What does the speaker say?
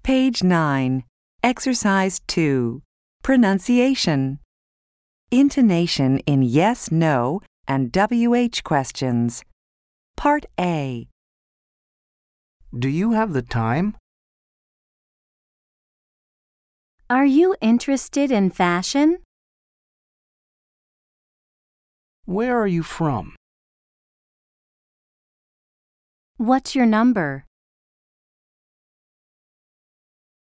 Page 9. Exercise 2. Pronunciation. Intonation in yes, no, and WH questions. Part A. Do you have the time? Are you interested in fashion? Where are you from? What's your number?